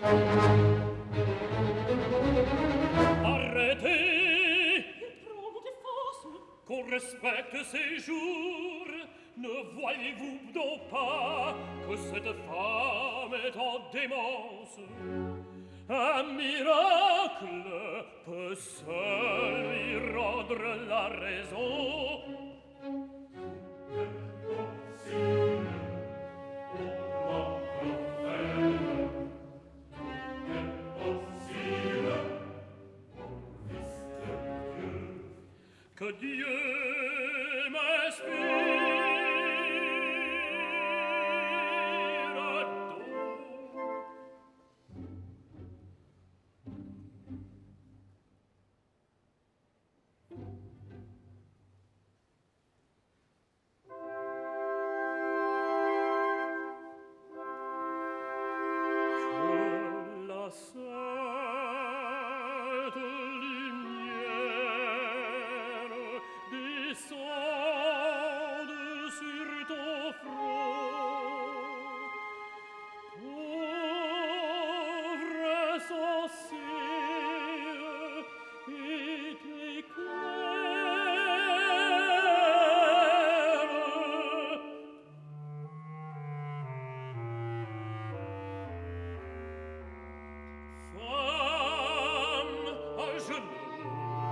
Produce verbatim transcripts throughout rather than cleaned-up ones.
Arrêtez! Qu'on respecte ces jours, ne voyez-vous donc pas que cette femme est en démence? Un miracle peut seul lui rendre la raison. Que Dieu m'inspire donc. Que la sainte descende sur ton front, pauvre insensé, et t'éclaire. Femme à genoux,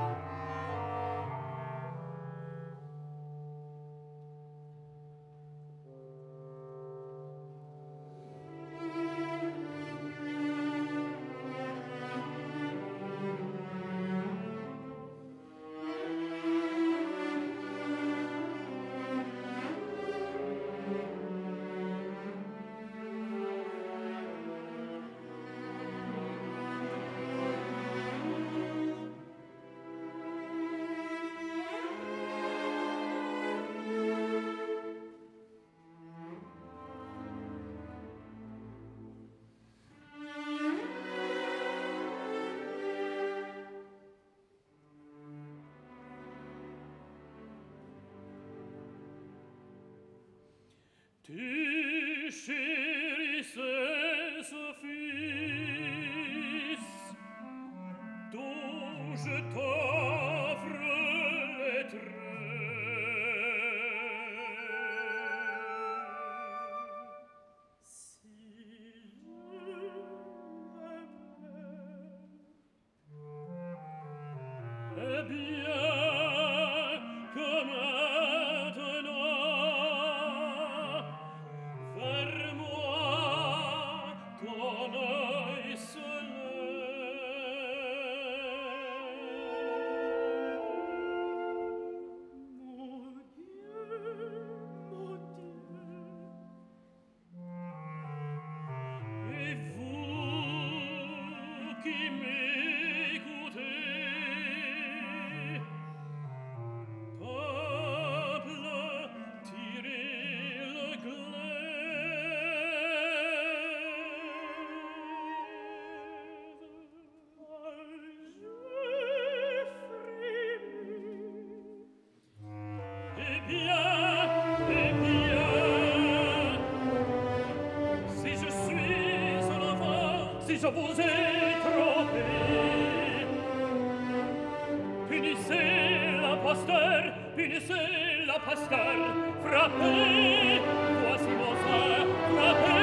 tu chérissais ce fils dont je t'offre les traits. Si je l'aimais, eh bien, que maintenant, vers moi ton œil se lève. Mon Dieu, mon Dieu. Et vous qui m'écoutez, peuple, tirez le glaive. J'ai frémi. Eh bien, eh bien, si je suis un enfant, si je vous ai trompé, punissez l'imposteur, punissez l'imposteur, frappez, voici mon sang, frappez.